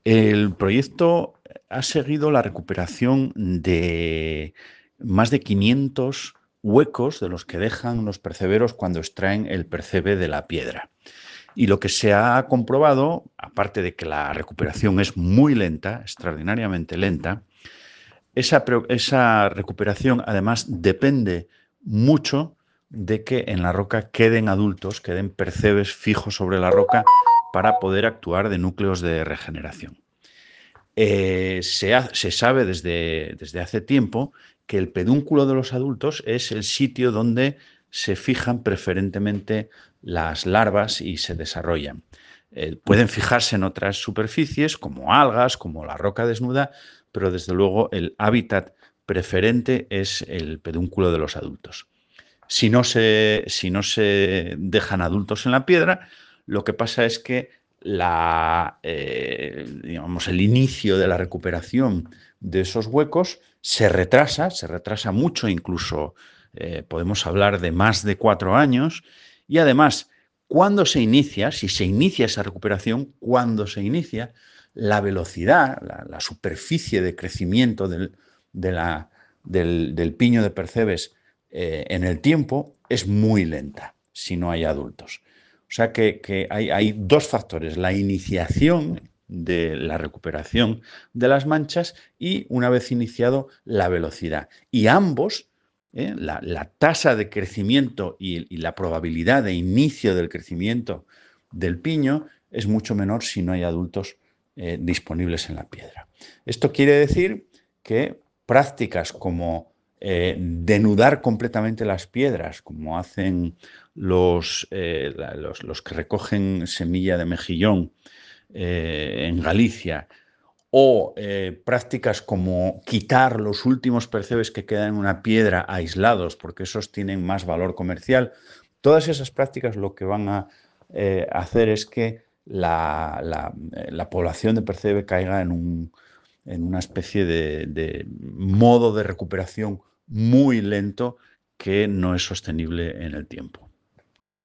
El proyecto ha seguido la recuperación de más de 500 huecos de los que dejan los perceberos cuando extraen el percebe de la piedra. Y lo que se ha comprobado, aparte de que la recuperación es muy lenta, extraordinariamente lenta, esa recuperación además depende mucho de que en la roca queden adultos, queden percebes fijos sobre la roca para poder actuar de núcleos de regeneración. Se sabe desde hace tiempo que el pedúnculo de los adultos es el sitio donde se fijan preferentemente las larvas y se desarrollan. Pueden fijarse en otras superficies como algas, como la roca desnuda, pero desde luego el hábitat preferente es el pedúnculo de los adultos. Si no se dejan adultos en la piedra, lo que pasa es que digamos, el inicio de la recuperación de esos huecos se retrasa mucho, incluso podemos hablar de más de 4 años, y además, cuando se inicia, si se inicia esa recuperación, cuando se inicia, la velocidad, la superficie de crecimiento del piño de percebes en el tiempo es muy lenta si no hay adultos. O sea que hay dos factores, la iniciación de la recuperación de las manchas y, una vez iniciado, la velocidad. Y ambos, la tasa de crecimiento y la probabilidad de inicio del crecimiento del piño es mucho menor si no hay adultos disponibles en la piedra. Esto quiere decir que prácticas como denudar completamente las piedras, como hacen los que recogen semilla de mejillón en Galicia, o prácticas como quitar los últimos percebes que quedan en una piedra aislados, porque esos tienen más valor comercial. Todas esas prácticas lo que van a hacer es que la población de percebe caiga en una especie de modo de recuperación muy lento que no es sostenible en el tiempo.